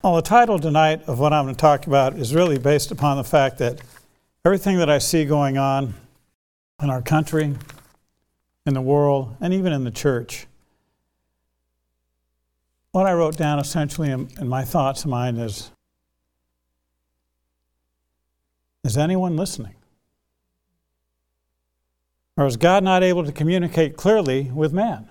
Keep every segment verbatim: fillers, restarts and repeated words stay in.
Well, the title tonight of what I'm going to talk about is really based upon the fact that everything that I see going on in our country, in the world, and even in the church, what I wrote down essentially in, in my thoughts of mine is, is anyone listening? Or is God not able to communicate clearly with man?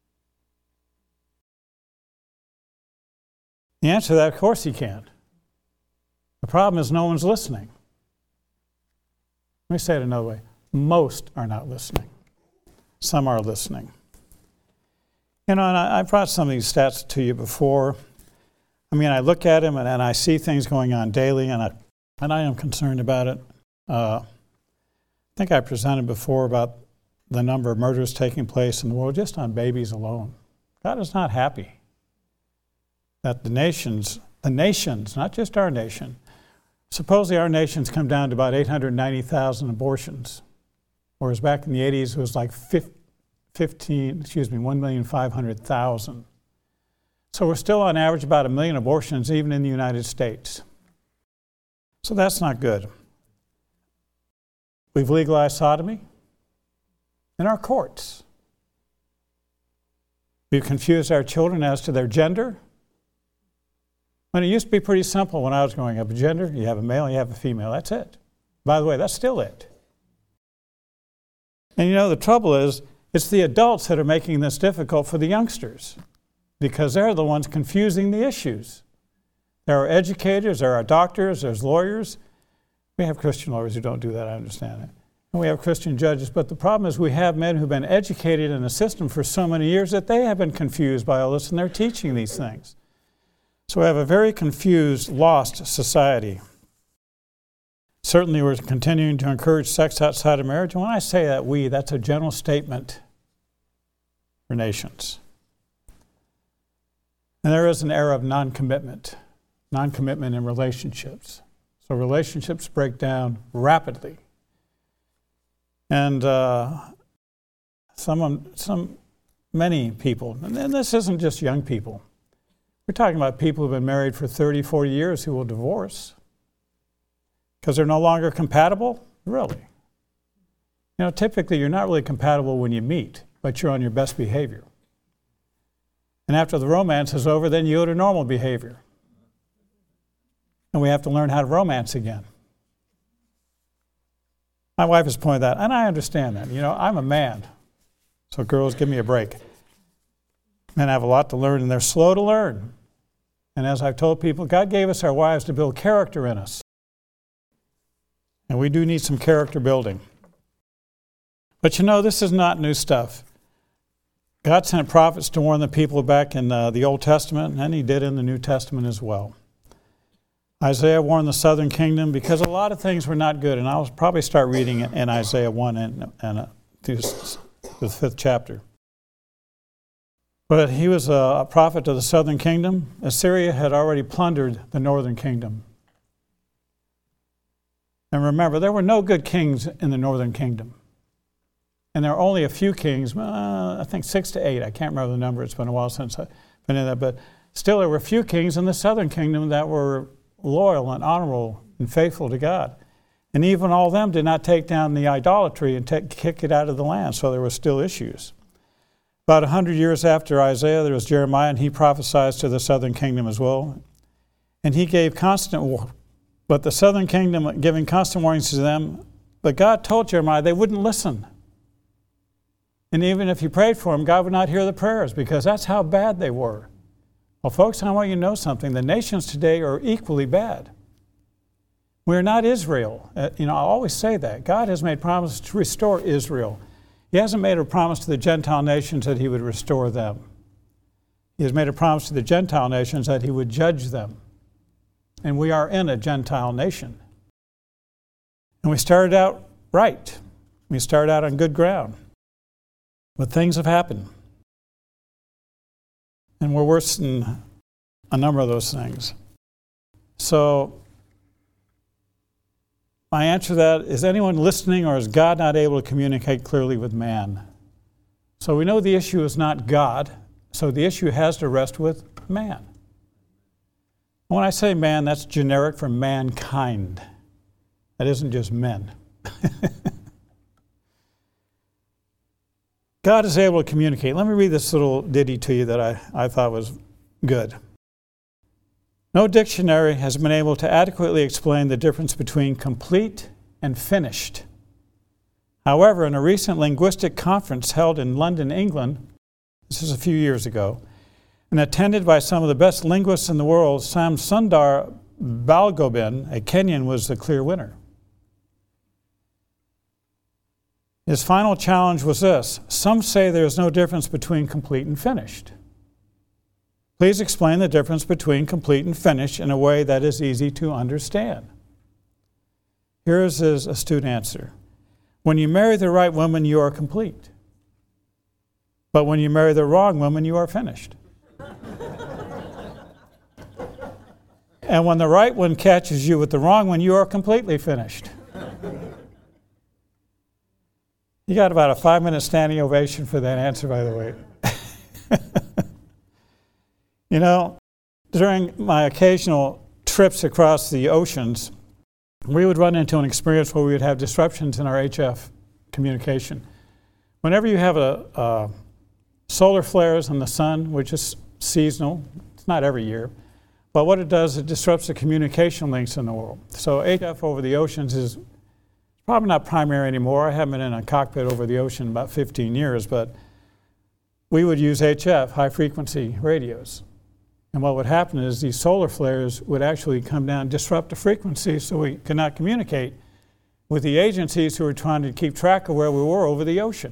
The answer to that, of course he can. The problem is no one's listening. Let me say it another way. Most are not listening. Some are listening. You know, and I, I brought some of these stats to you before. I mean, I look at them and, and I see things going on daily, and I, and I am concerned about it. Uh, I think I presented before about the number of murders taking place in the world just on babies alone. God is not happy that the nations, the nations, not just our nation, supposedly our nation's come down to about eight hundred ninety thousand abortions, whereas back in the eighties it was like fifteen, excuse me, one million five hundred thousand. So we're still on average about a million abortions even in the United States. So that's not good. We've legalized sodomy in our courts. We've confused our children as to their gender. When it used to be pretty simple when I was growing up. A gender, you have a male, you have a female, that's it. By the way, that's still it. And you know, the trouble is, it's the adults that are making this difficult for the youngsters because they're the ones confusing the issues. There are educators, there are doctors, there's lawyers. We have Christian lawyers who don't do that, I understand it. And we have Christian judges, but the problem is we have men who've been educated in the system for so many years that they have been confused by all this and they're teaching these things. So we have a very confused, lost society. Certainly we're continuing to encourage sex outside of marriage. And when I say that we, that's a general statement for nations. And there is an era of non-commitment, non-commitment in relationships. So relationships break down rapidly. And uh, some, some, many people, and this isn't just young people, we're talking about people who've been married for thirty, forty years who will divorce because they're no longer compatible? Really? You know, typically you're not really compatible when you meet, but you're on your best behavior. And after the romance is over, then you go to normal behavior. And we have to learn how to romance again. My wife has pointed that, and I understand that. You know, I'm a man, so girls, give me a break. Men have a lot to learn, and they're slow to learn. And as I've told people, God gave us our wives to build character in us. And we do need some character building. But you know, this is not new stuff. God sent prophets to warn the people back in uh, the Old Testament, and he did in the New Testament as well. Isaiah warned the southern kingdom because a lot of things were not good. And I'll probably start reading it in Isaiah one and, and uh, through the fifth chapter. But he was a prophet to the southern kingdom. Assyria had already plundered the northern kingdom. And remember, there were no good kings in the northern kingdom. And there are only a few kings, uh, I think six to eight. I can't remember the number. It's been a while since I've been in that. But still, there were a few kings in the southern kingdom that were loyal and honorable and faithful to God. And even all of them did not take down the idolatry and take, kick it out of the land. So there were still issues. About a hundred years after Isaiah, there was Jeremiah, and he prophesied to the southern kingdom as well. And he gave constant war, but the southern kingdom giving constant warnings to them. But God told Jeremiah they wouldn't listen. And even if he prayed for them, God would not hear the prayers because that's how bad they were. Well, folks, I want you to know something. The nations today are equally bad. We're not Israel. Uh, you know, I always say that. God has made promises to restore Israel. He hasn't made a promise to the Gentile nations that he would restore them. He has made a promise to the Gentile nations that he would judge them. And we are in a Gentile nation. And we started out right. We started out on good ground. But things have happened. And we're worse than a number of those things. So my answer to that, is anyone listening, or is God not able to communicate clearly with man? So we know the issue is not God, so the issue has to rest with man. When I say man, that's generic for mankind. That isn't just men. God is able to communicate. Let me read this little ditty to you that I, I thought was good. No dictionary has been able to adequately explain the difference between complete and finished. However, in a recent linguistic conference held in London, England, this is a few years ago, and attended by some of the best linguists in the world, Sam Sundar Balgobin, a Kenyan, was the clear winner. His final challenge was this: some say there is no difference between complete and finished. Please explain the difference between complete and finished in a way that is easy to understand. Here is his astute answer. When you marry the right woman, you are complete. But when you marry the wrong woman, you are finished. And when the right one catches you with the wrong one, you are completely finished. You got about a five-minute standing ovation for that answer, by the way. You know, during my occasional trips across the oceans, we would run into an experience where we would have disruptions in our H F communication. Whenever you have a, a solar flares in the sun, which is seasonal, it's not every year, but what it does, it disrupts the communication links in the world. So H F over the oceans is probably not primary anymore. I haven't been in a cockpit over the ocean in about fifteen years, but we would use H F, high frequency radios. And what would happen is these solar flares would actually come down and disrupt the frequency, so we could not communicate with the agencies who were trying to keep track of where we were over the ocean.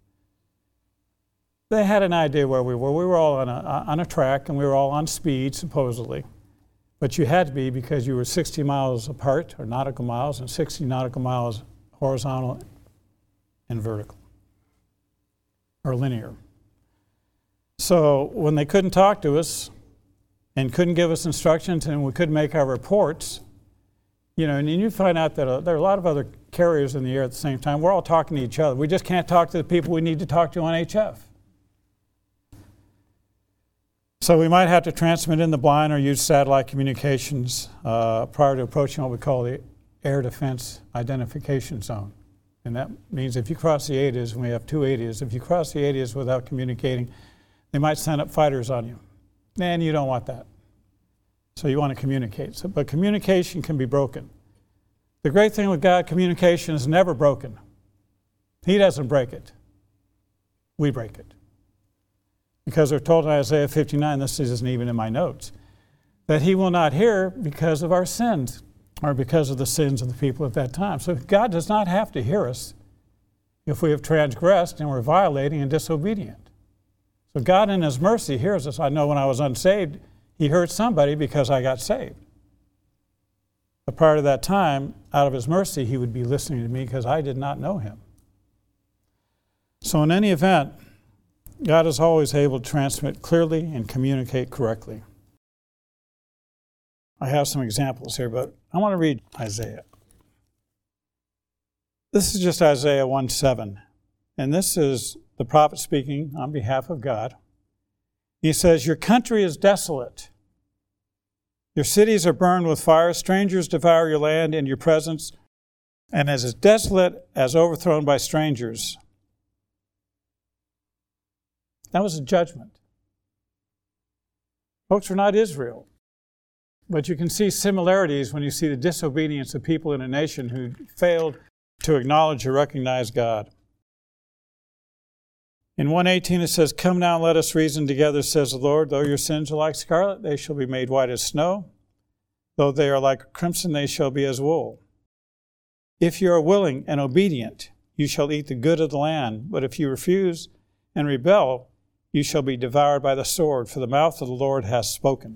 They had an idea where we were. We were all on a, on a track, and we were all on speed, supposedly. But you had to be, because you were sixty miles apart, or nautical miles, and sixty nautical miles horizontal and vertical, or linear. So when they couldn't talk to us and couldn't give us instructions and we couldn't make our reports, you know, and you find out that uh, there are a lot of other carriers in the air at the same time. We're all talking to each other. We just can't talk to the people we need to talk to on H F. So we might have to transmit in the blind or use satellite communications uh, prior to approaching what we call the Air Defense Identification Zone. And that means if you cross the ATIS, and we have two ATIS, if you cross the ATIS without communicating, they might send up fighters on you. And you don't want that. So you want to communicate. So, but communication can be broken. The great thing with God, communication is never broken. He doesn't break it. We break it. Because we're told in Isaiah fifty-nine, this isn't even in my notes, that he will not hear because of our sins, or because of the sins of the people at that time. So God does not have to hear us if we have transgressed and we're violating and disobedient. So God in his mercy hears us. I know when I was unsaved, he heard somebody because I got saved. But prior to that time, out of his mercy, he would be listening to me because I did not know him. So in any event, God is always able to transmit clearly and communicate correctly. I have some examples here, but I want to read Isaiah. This is just Isaiah one seven, and this is the prophet speaking on behalf of God. He says, "Your country is desolate. Your cities are burned with fire. Strangers devour your land in your presence, and as desolate as overthrown by strangers." That was a judgment. Folks, we're not Israel. But you can see similarities when you see the disobedience of people in a nation who failed to acknowledge or recognize God. In one eighteen it says, "Come now, let us reason together, says the Lord. Though your sins are like scarlet, they shall be made white as snow. Though they are like crimson, they shall be as wool. If you are willing and obedient, you shall eat the good of the land. But if you refuse and rebel, you shall be devoured by the sword, for the mouth of the Lord has spoken."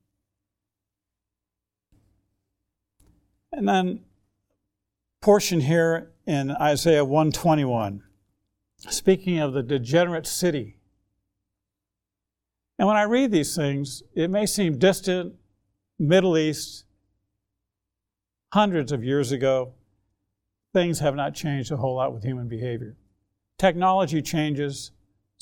And then portion here in Isaiah one twenty-one, speaking of the degenerate city. And when I read these things, it may seem distant, Middle East, hundreds of years ago. Things have not changed a whole lot with human behavior. Technology changes,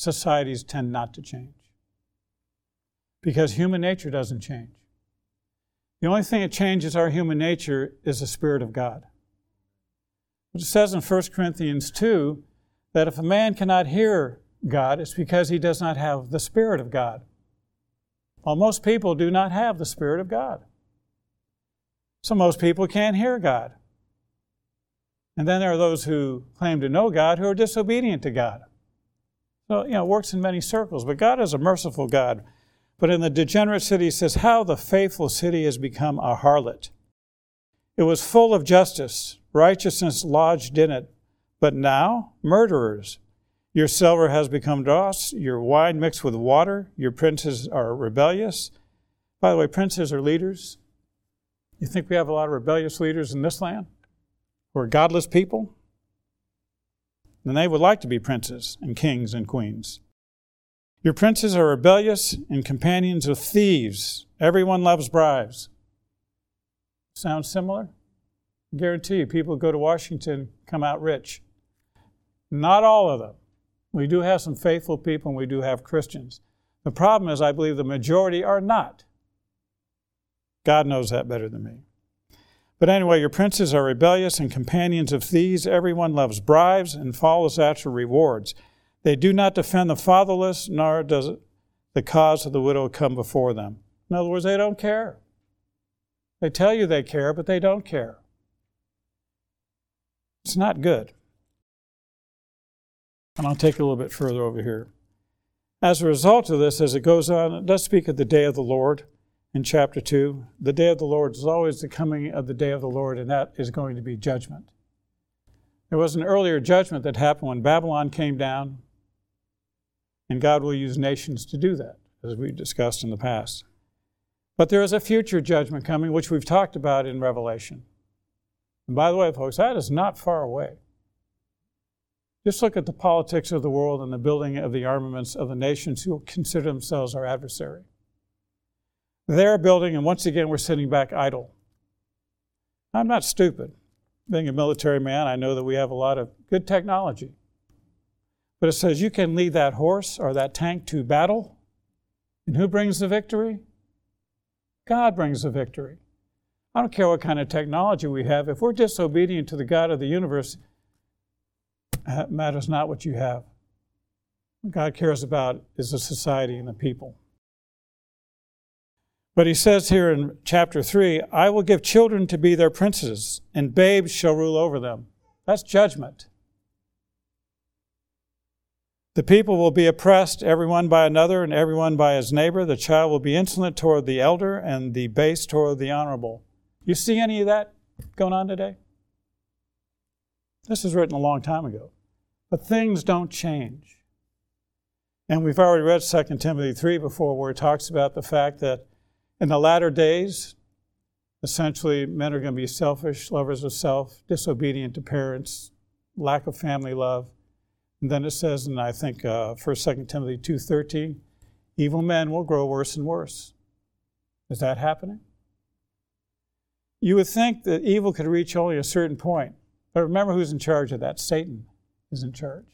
societies tend not to change. Because human nature doesn't change. The only thing that changes our human nature is the Spirit of God. It says in First Corinthians two that if a man cannot hear God, it's because he does not have the Spirit of God. Well, most people do not have the Spirit of God. So most people can't hear God. And then there are those who claim to know God who are disobedient to God. So, you know, it works in many circles. But God is a merciful God. But in the degenerate city, it says, how the faithful city has become a harlot. It was full of justice, righteousness lodged in it. But now, murderers. Your silver has become dross, your wine mixed with water, your princes are rebellious. By the way, princes are leaders. You think we have a lot of rebellious leaders in this land who are godless people? And they would like to be princes and kings and queens. Your princes are rebellious and companions of thieves. Everyone loves bribes. Sounds similar? I guarantee you, people who go to Washington come out rich. Not all of them. We do have some faithful people and we do have Christians. The problem is, I believe the majority are not. God knows that better than me. But anyway, your princes are rebellious and companions of thieves. Everyone loves bribes and follows after rewards. They do not defend the fatherless, nor does the cause of the widow come before them. In other words, they don't care. They tell you they care, but they don't care. It's not good. And I'll take it a little bit further over here. As a result of this, as it goes on, it does speak of the day of the Lord in chapter two. The day of the Lord is always the coming of the day of the Lord, and that is going to be judgment. There was an earlier judgment that happened when Babylon came down, and God will use nations to do that, as we discussed in the past. But there is a future judgment coming, which we've talked about in Revelation. And by the way, folks, that is not far away. Just look at the politics of the world and the building of the armaments of the nations who consider themselves our adversary. They're building, and once again, we're sitting back idle. I'm not stupid. Being a military man, I know that we have a lot of good technology. But it says you can lead that horse or that tank to battle. And who brings the victory? God brings the victory. I don't care what kind of technology we have. If we're disobedient to the God of the universe, it matters not what you have. What God cares about is the society and the people. But he says here in chapter three, I will give children to be their princes, and babes shall rule over them. That's judgment. The people will be oppressed, everyone by another, and everyone by his neighbor. The child will be insolent toward the elder, and the base toward the honorable. You see any of that going on today? This was written a long time ago. But things don't change. And we've already read Second Timothy three before, where it talks about the fact that in the latter days, essentially, men are going to be selfish, lovers of self, disobedient to parents, lack of family love. And then it says, and I think uh, First, Second Timothy two thirteen, evil men will grow worse and worse. Is that happening? You would think that evil could reach only a certain point. But remember who's in charge of that. Satan is in charge.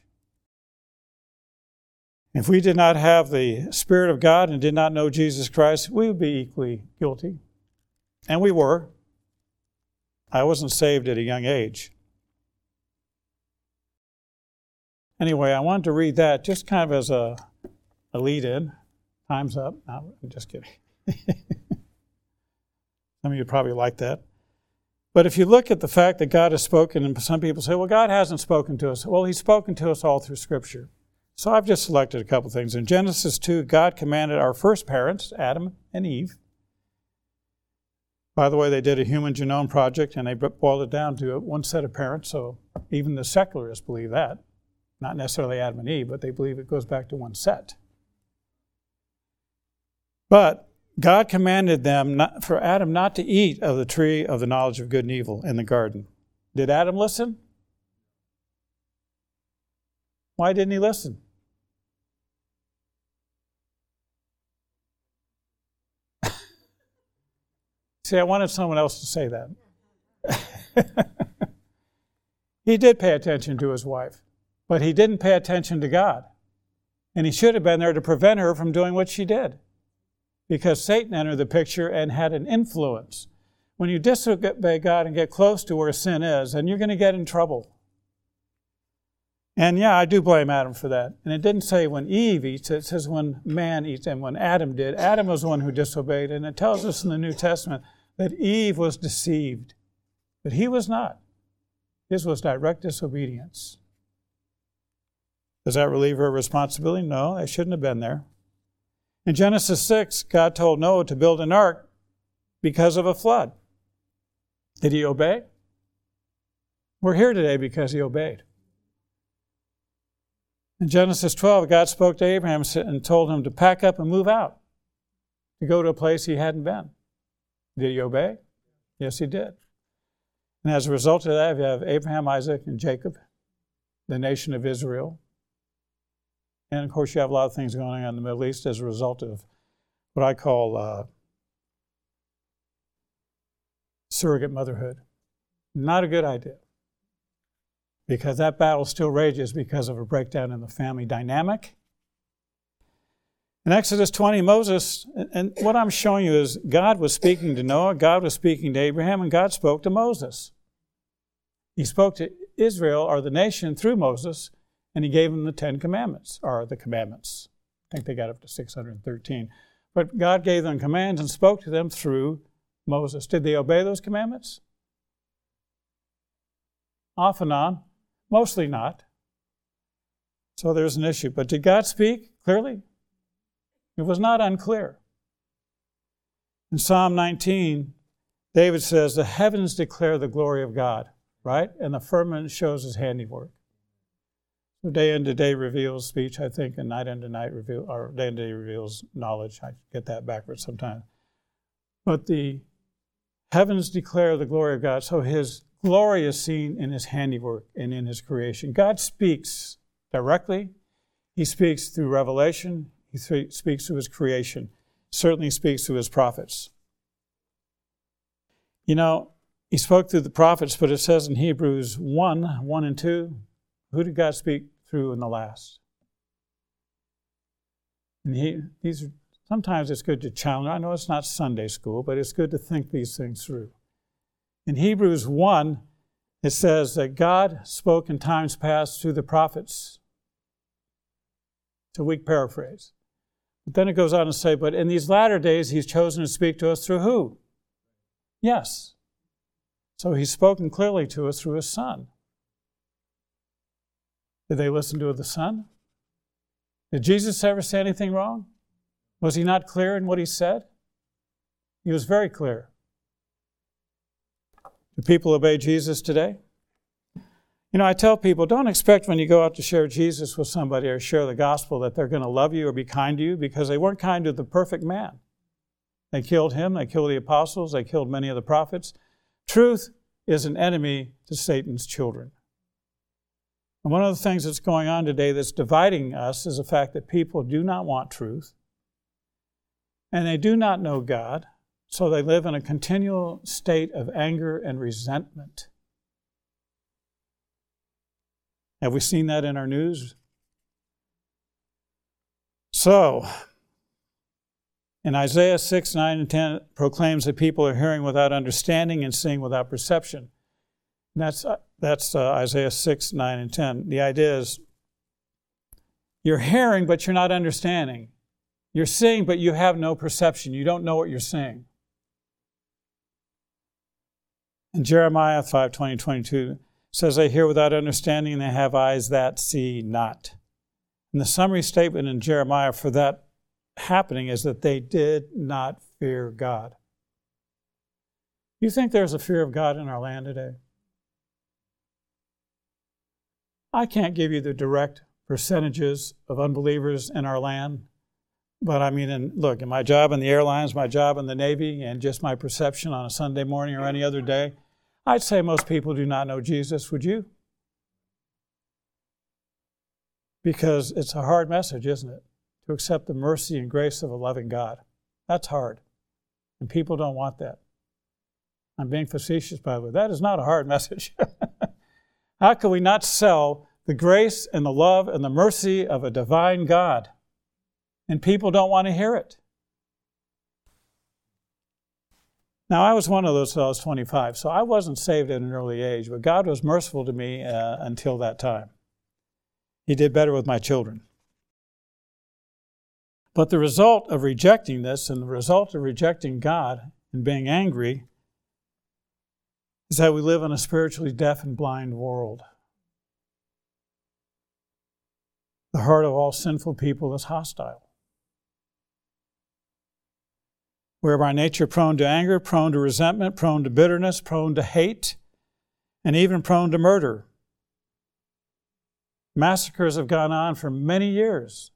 If we did not have the Spirit of God and did not know Jesus Christ, we would be equally guilty. And we were. I wasn't saved at a young age. Anyway, I wanted to read that just kind of as a, a lead-in. Time's up. No, I'm just kidding. Some of you probably like that. But if you look at the fact that God has spoken, and some people say, well, God hasn't spoken to us. Well, He's spoken to us all through Scripture. So I've just selected a couple things. In Genesis two, God commanded our first parents, Adam and Eve. By the way, they did a human genome project, and they boiled it down to one set of parents, so even the secularists believe that. Not necessarily Adam and Eve, but they believe it goes back to one set. But God commanded them not, for Adam not to eat of the tree of the knowledge of good and evil in the garden. Did Adam listen? Why didn't he listen? See, I wanted someone else to say that. He did pay attention to his wife, but he didn't pay attention to God. And he should have been there to prevent her from doing what she did. because Satan entered the picture and had an influence. When you disobey God and get close to where sin is, then you're going to get in trouble. And yeah, I do blame Adam for that. And it didn't say when Eve eats, it says when man eats and when Adam did. Adam was the one who disobeyed. And it tells us in the New Testament that Eve was deceived. But he was not. His was direct disobedience. Does that relieve her responsibility? No, they shouldn't have been there. In Genesis six, God told Noah to build an ark because of a flood. Did he obey? We're here today because he obeyed. In Genesis twelve, God spoke to Abraham and told him to pack up and move out, to go to a place he hadn't been. Did he obey? Yes, he did. And as a result of that, you have Abraham, Isaac, and Jacob, the nation of Israel. And of course, you have a lot of things going on in the Middle East as a result of what I call uh, surrogate motherhood. Not a good idea. Because that battle still rages because of a breakdown in the family dynamic. In Exodus twenty, Moses, and what I'm showing you is God was speaking to Noah, God was speaking to Abraham, and God spoke to Moses. He spoke to Israel, or the nation, through Moses, and he gave them the Ten Commandments, or the commandments. I think they got up to six hundred thirteen. But God gave them commands and spoke to them through Moses. Did they obey those commandments? Off and on. Mostly not. So there's an issue. But did God speak clearly? It was not unclear. In Psalm nineteen, David says, the heavens declare the glory of God, right? And the firmament shows his handiwork. So day unto day reveals speech, I think, and night unto night reveal, or day unto day reveals knowledge. I get that backwards sometimes. But the heavens declare the glory of God, so his glory is seen in his handiwork and in his creation. God speaks directly. He speaks through revelation. He th- speaks through his creation. Certainly speaks through his prophets. You know, he spoke through the prophets, but it says in Hebrews one, one and two, who did God speak through in the last? And he, these are, sometimes it's good to challenge. I know it's not Sunday school, but it's good to think these things through. In Hebrews one, it says that God spoke in times past through the prophets. It's a weak paraphrase. But then it goes on to say, but in these latter days, he's chosen to speak to us through who? Yes. So he's spoken clearly to us through his Son. Did they listen to the Son? Did Jesus ever say anything wrong? Was he not clear in what he said? He was very clear. Do people obey Jesus today? You know, I tell people, don't expect when you go out to share Jesus with somebody or share the gospel that they're going to love you or be kind to you, because they weren't kind to the perfect man. They killed him, they killed the apostles, they killed many of the prophets. Truth is an enemy to Satan's children. And one of the things that's going on today that's dividing us is the fact that people do not want truth, and they do not know God. So they live in a continual state of anger and resentment. Have we seen that in our news? So, in Isaiah six, nine, and ten, it proclaims that people are hearing without understanding and seeing without perception. And that's, uh, that's uh, Isaiah six, nine, and ten. The idea is you're hearing, but you're not understanding. You're seeing, but you have no perception. You don't know what you're seeing. And Jeremiah five, twenty, twenty-two says, they hear without understanding and they have eyes that see not. And the summary statement in Jeremiah for that happening is that they did not fear God. You think there's a fear of God in our land today? I can't give you the direct percentages of unbelievers in our land, but I mean, in, look, in my job in the airlines, my job in the Navy, and just my perception on a Sunday morning or any other day, I'd say most people do not know Jesus. Would you? Because it's a hard message, isn't it? To accept the mercy and grace of a loving God. That's hard. And people don't want that. I'm being facetious, by the way. That is not a hard message. How can we not sell the grace and the love and the mercy of a divine God? And people don't want to hear it. Now, I was one of those till I was twenty-five, so I wasn't saved at an early age, but God was merciful to me uh, until that time. He did better with my children. But the result of rejecting this and the result of rejecting God and being angry is that we live in a spiritually deaf and blind world. The heart of all sinful people is hostile. We're by nature prone to anger, prone to resentment, prone to bitterness, prone to hate, and even prone to murder. Massacres have gone on for many years.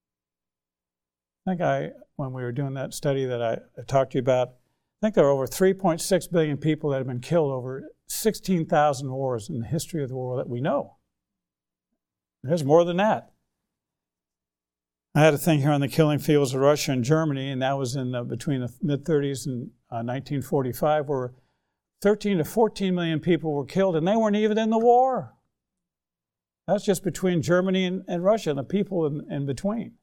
I think I, when we were doing that study that I, I talked to you about, I think there are over three point six billion people that have been killed over sixteen thousand wars in the history of the world that we know. There's more than that. I had a thing here on the killing fields of Russia and Germany, and that was in uh, between the mid-thirties and uh, nineteen forty-five, where thirteen to fourteen million people were killed, and they weren't even in the war. That's just between Germany and, and Russia, and the people in, in between.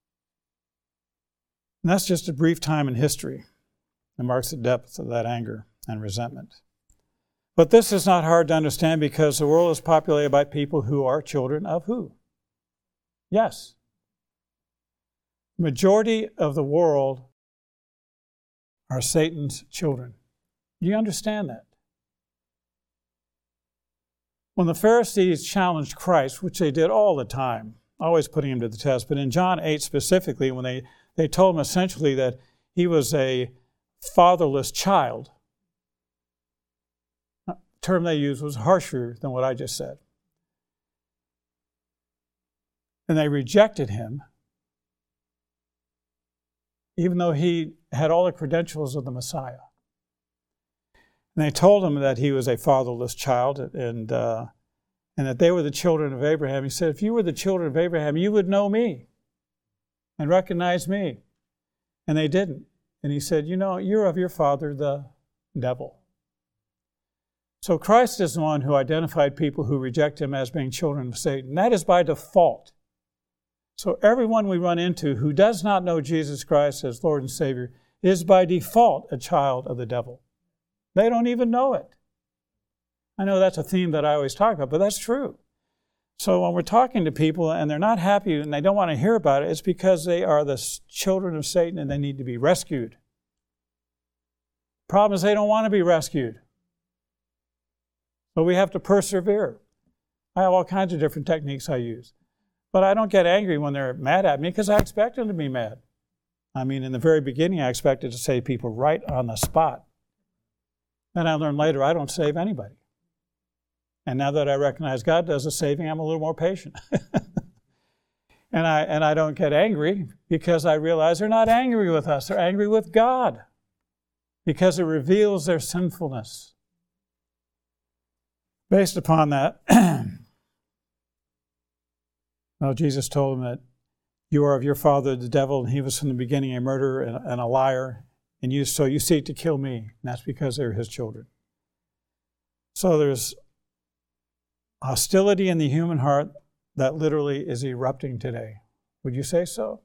And that's just a brief time in history. It marks the depth of that anger and resentment. But this is not hard to understand because the world is populated by people who are children of who? Yes. The majority of the world are Satan's children. Do you understand that? When the Pharisees challenged Christ, which they did all the time, always putting him to the test, but in John eight specifically, when they, they told him essentially that he was a fatherless child, the term they used was harsher than what I just said. And they rejected him, even though he had all the credentials of the Messiah. And they told him that he was a fatherless child and, uh, and that they were the children of Abraham. He said, if you were the children of Abraham, you would know me and recognize me. And they didn't. And he said, you know, you're of your father, the devil. So Christ is the one who identified people who reject him as being children of Satan. That is by default. So everyone we run into who does not know Jesus Christ as Lord and Savior is by default a child of the devil. They don't even know it. I know that's a theme that I always talk about, but that's true. So when we're talking to people and they're not happy and they don't want to hear about it, it's because they are the children of Satan and they need to be rescued. Problem is they don't want to be rescued. But we have to persevere. I have all kinds of different techniques I use. But I don't get angry when they're mad at me because I expect them to be mad. I mean, in the very beginning, I expected to save people right on the spot. And I learned later I don't save anybody. And now that I recognize God does the saving, I'm a little more patient. and I and I don't get angry because I realize they're not angry with us. They're angry with God because it reveals their sinfulness. Based upon that, well, Jesus told him that you are of your father, the devil, and he was from the beginning a murderer and, and a liar, and you so you seek to kill me. And that's because they're his children. So there's hostility in the human heart that literally is erupting today. Would you say so?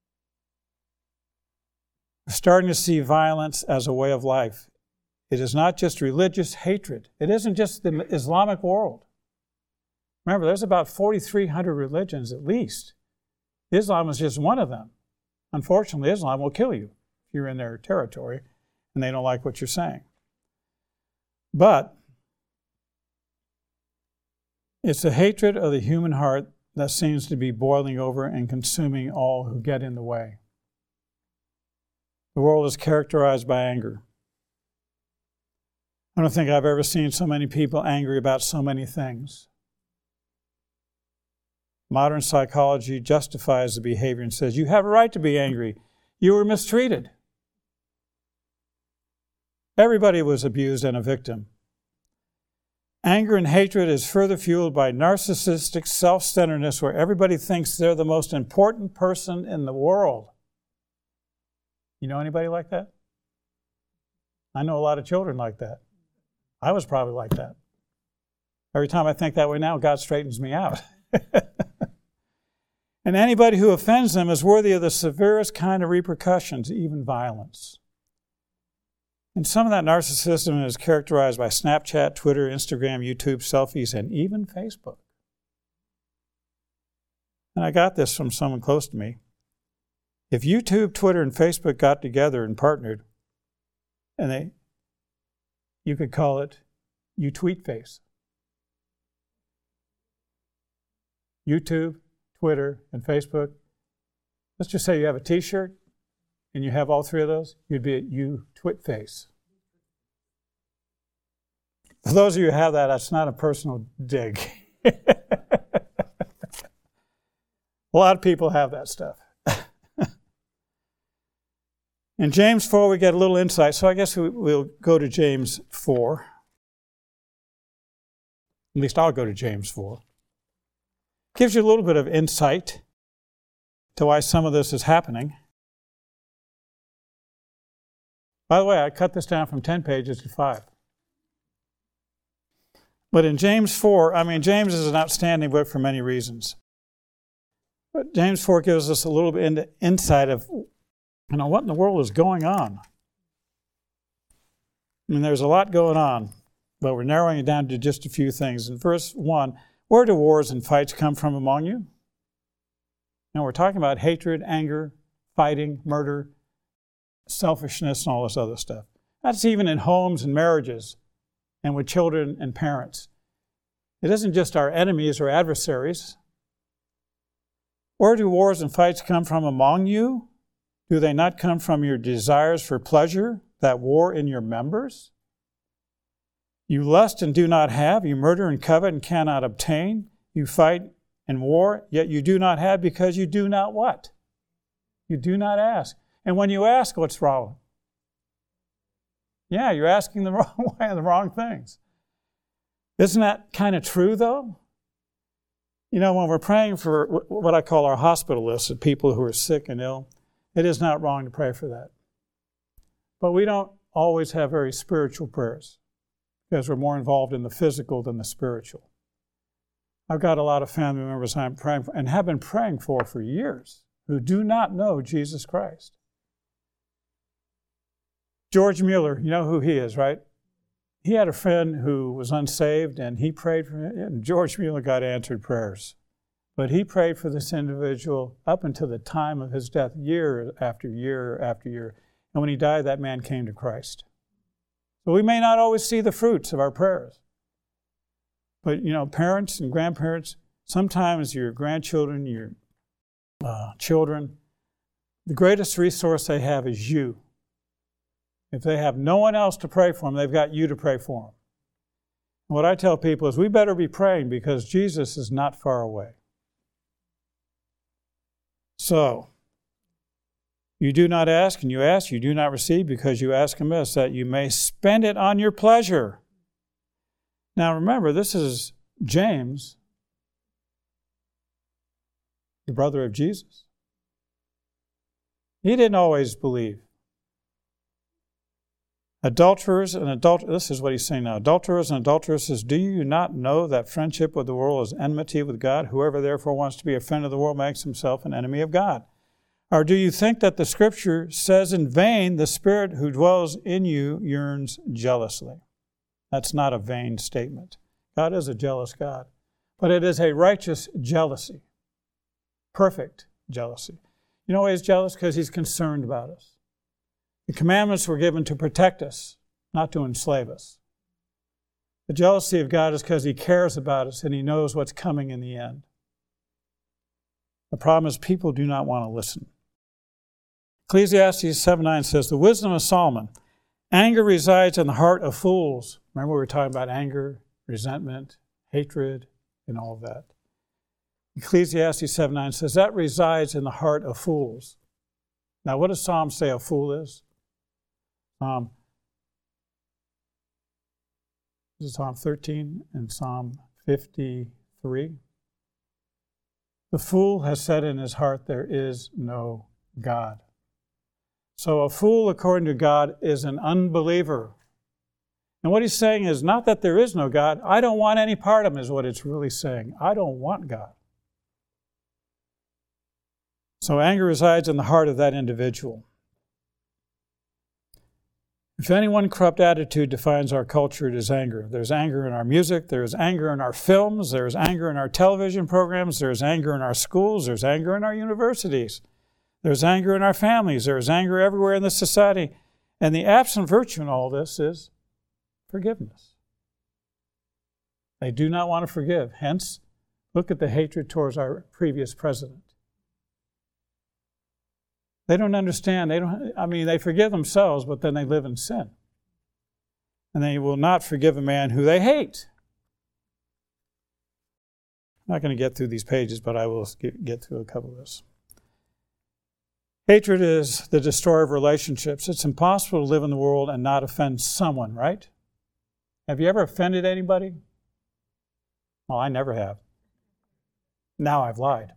We're starting to see violence as a way of life. It is not just religious hatred. It isn't just the Islamic world. Remember, there's about forty-three hundred religions at least. Islam is just one of them. Unfortunately, Islam will kill you if you're in their territory and they don't like what you're saying. But it's the hatred of the human heart that seems to be boiling over and consuming all who get in the way. The world is characterized by anger. I don't think I've ever seen so many people angry about so many things. Modern psychology justifies the behavior and says, you have a right to be angry. You were mistreated. Everybody was abused and a victim. Anger and hatred is further fueled by narcissistic self-centeredness where everybody thinks they're the most important person in the world. You know anybody like that? I know a lot of children like that. I was probably like that. Every time I think that way now, God straightens me out. And anybody who offends them is worthy of the severest kind of repercussions, even violence. And some of that narcissism is characterized by Snapchat, Twitter, Instagram, YouTube, selfies, and even Facebook. And I got this from someone close to me. If YouTube, Twitter, and Facebook got together and partnered, and they, you could call it You Tweet Face. YouTube, Twitter, and Facebook. Let's just say you have a t-shirt and you have all three of those, you'd be at You Twit Face. For those of you who have that, that's not a personal dig. A lot of people have that stuff. In James four, we get a little insight. So I guess we, we'll go to James four. At least I'll go to James four. Gives you a little bit of insight to why some of this is happening. By the way, I cut this down from ten pages to five. But in James four, I mean, James is an outstanding book for many reasons. But James four gives us a little bit of insight of, you know, what in the world is going on. I mean, there's a lot going on, but we're narrowing it down to just a few things. In verse one, where do wars and fights come from among you? Now, we're talking about hatred, anger, fighting, murder, selfishness, and all this other stuff. That's even in homes and marriages and with children and parents. It isn't just our enemies or adversaries. Where do wars and fights come from among you? Do they not come from your desires for pleasure that war in your members? You lust and do not have. You murder and covet and cannot obtain. You fight and war, yet you do not have because you do not what? You do not ask. And when you ask, what's wrong? Yeah, you're asking the wrong way, the wrong things. Isn't that kind of true, though? You know, when we're praying for what I call our hospital list of people who are sick and ill, it is not wrong to pray for that. But we don't always have very spiritual prayers because we're more involved in the physical than the spiritual. I've got a lot of family members I'm praying for and have been praying for for years who do not know Jesus Christ. George Mueller, you know who he is, right? He had a friend who was unsaved, and he prayed for him, and George Mueller got answered prayers. But he prayed for this individual up until the time of his death, year after year after year. And when he died, that man came to Christ. So we may not always see the fruits of our prayers. But, you know, parents and grandparents, sometimes your grandchildren, your uh, children, the greatest resource they have is you. If they have no one else to pray for them, they've got you to pray for them. What I tell people is we better be praying because Jesus is not far away. So, you do not ask, and you ask, you do not receive because you ask amiss, that you may spend it on your pleasure. Now remember, this is James, the brother of Jesus. He didn't always believe. Adulterers and adulterers, this is what he's saying now. Adulterers and adulteresses, do you not know that friendship with the world is enmity with God? Whoever therefore wants to be a friend of the world makes himself an enemy of God. Or do you think that the Scripture says in vain, the Spirit who dwells in you yearns jealously? That's not a vain statement. God is a jealous God. But it is a righteous jealousy. Perfect jealousy. You know why he's jealous? Because he's concerned about us. The commandments were given to protect us, not to enslave us. The jealousy of God is because he cares about us and he knows what's coming in the end. The problem is people do not want to listen. Ecclesiastes seven nine says, the wisdom of Solomon, anger resides in the heart of fools. Remember we were talking about anger, resentment, hatred, and all of that. Ecclesiastes seven nine says that resides in the heart of fools. Now what does Psalm say a fool is? Um, this is Psalm thirteen and Psalm fifty-three. The fool has said in his heart, there is no God. So a fool, according to God, is an unbeliever. And what he's saying is not that there is no God. I don't want any part of him is what it's really saying. I don't want God. So anger resides in the heart of that individual. If any one corrupt attitude defines our culture, it is anger. There's anger in our music. There's anger in our films. There's anger in our television programs. There's anger in our schools. There's anger in our universities. There's anger in our families. There's anger everywhere in the society. And the absent virtue in all this is forgiveness. They do not want to forgive. Hence, look at the hatred towards our previous president. They don't understand. They don't. I mean, they forgive themselves, but then they live in sin. And they will not forgive a man who they hate. I'm not going to get through these pages, but I will get through a couple of this. Hatred is the destroyer of relationships. It's impossible to live in the world and not offend someone, right? Have you ever offended anybody? Well, I never have. Now I've lied.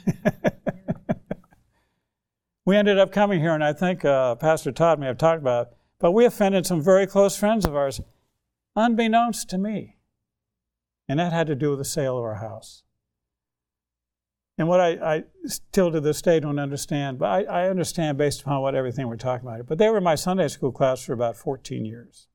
We ended up coming here, and I think uh, Pastor Todd may have talked about it, but we offended some very close friends of ours, unbeknownst to me. And that had to do with the sale of our house. And what I, I still to this day don't understand, but I, I understand based upon what everything we're talking about. But they were in my Sunday school class for about fourteen years.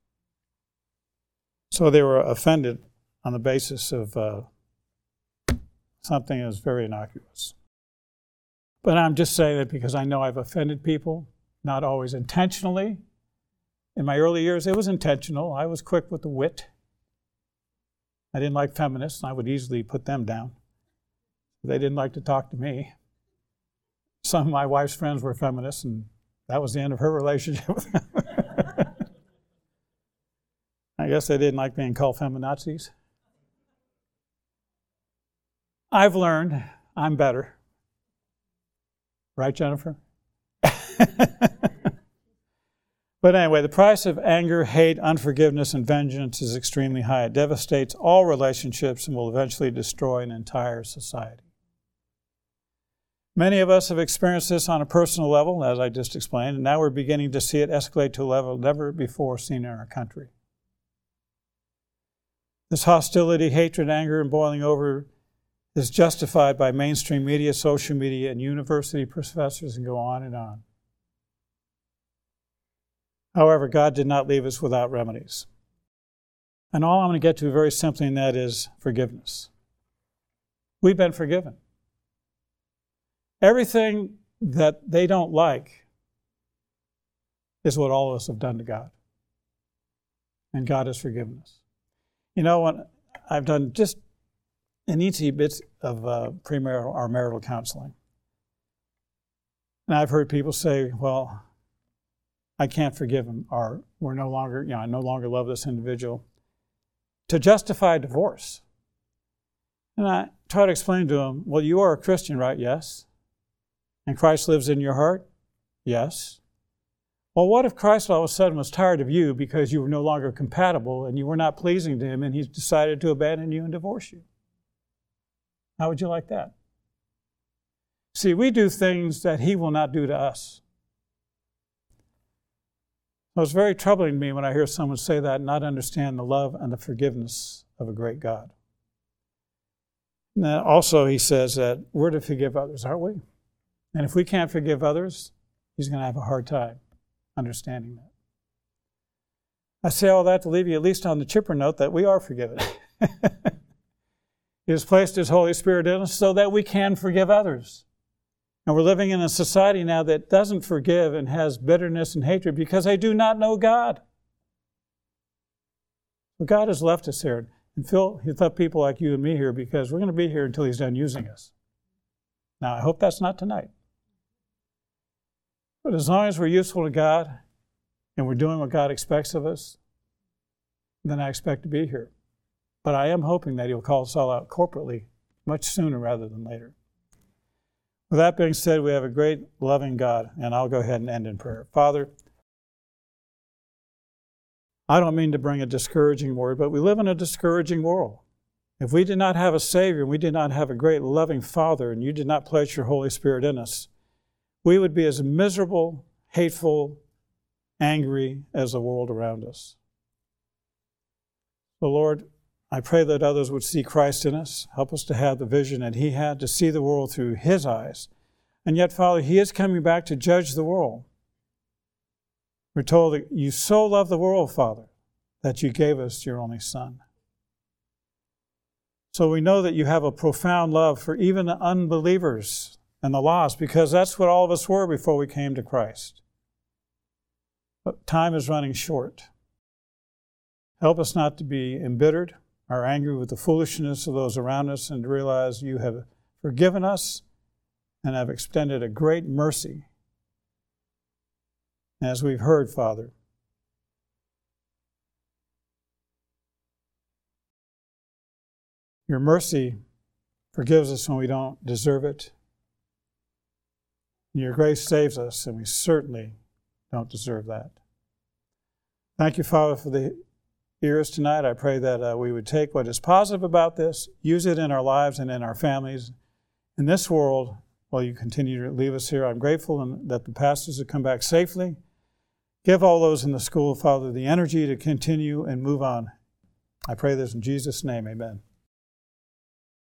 So they were offended on the basis of uh, something that was very innocuous. But I'm just saying that because I know I've offended people, not always intentionally. In my early years, it was intentional. I was quick with the wit. I didn't like feminists, and I would easily put them down. They didn't like to talk to me. Some of my wife's friends were feminists, and that was the end of her relationship with them. I guess they didn't like being called feminazis. I've learned I'm better. Right, Jennifer? But anyway, the price of anger, hate, unforgiveness, and vengeance is extremely high. It devastates all relationships and will eventually destroy an entire society. Many of us have experienced this on a personal level, as I just explained, and now we're beginning to see it escalate to a level never before seen in our country. This hostility, hatred, anger, and boiling over is justified by mainstream media, social media, and university professors, and go on and on. However, God did not leave us without remedies. And all I'm going to get to very simply in that is forgiveness. We've been forgiven. Everything that they don't like is what all of us have done to God. And God has forgiven us. You know, when I've done just an easy bits of uh, premarital or marital counseling. And I've heard people say, well, I can't forgive him, or we're no longer, you know, I no longer love this individual, to justify divorce. And I try to explain to them, well, you are a Christian, right? Yes. And Christ lives in your heart? Yes. Well, what if Christ all of a sudden was tired of you because you were no longer compatible and you were not pleasing to him, and he decided to abandon you and divorce you? How would you like that? See, we do things that he will not do to us. So it's very troubling to me when I hear someone say that and not understand the love and the forgiveness of a great God. And also, he says that we're to forgive others, aren't we? And if we can't forgive others, he's going to have a hard time understanding that. I say all that to leave you at least on the chipper note that we are forgiven. He has placed his Holy Spirit in us so that we can forgive others. And we're living in a society now that doesn't forgive and has bitterness and hatred because they do not know God. But God has left us here. And Phil, He's left people like you and me here because we're going to be here until he's done using us. Now, I hope that's not tonight. But as long as we're useful to God and we're doing what God expects of us, then I expect to be here. But I am hoping that he'll call us all out corporately much sooner rather than later. With that being said, we have a great, loving God, and I'll go ahead and end in prayer. Father, I don't mean to bring a discouraging word, but we live in a discouraging world. If we did not have a Savior, and we did not have a great, loving Father, and you did not place your Holy Spirit in us, we would be as miserable, hateful, angry as the world around us. So, Lord, I pray that others would see Christ in us. Help us to have the vision that he had, to see the world through his eyes. And yet, Father, he is coming back to judge the world. We're told that you so loved the world, Father, that you gave us your only Son. So we know that you have a profound love for even the unbelievers and the lost, because that's what all of us were before we came to Christ. But time is running short. Help us not to be embittered or angry with the foolishness of those around us, and to realize you have forgiven us and have extended a great mercy. As we've heard, Father, your mercy forgives us when we don't deserve it. And your grace saves us, and we certainly don't deserve that. Thank you, Father, for the ears tonight. I pray that uh, we would take what is positive about this, use it in our lives and in our families. In this world, while you continue to leave us here, I'm grateful and that the pastors have come back safely. Give all those in the school, Father, the energy to continue and move on. I pray this in Jesus' name, amen.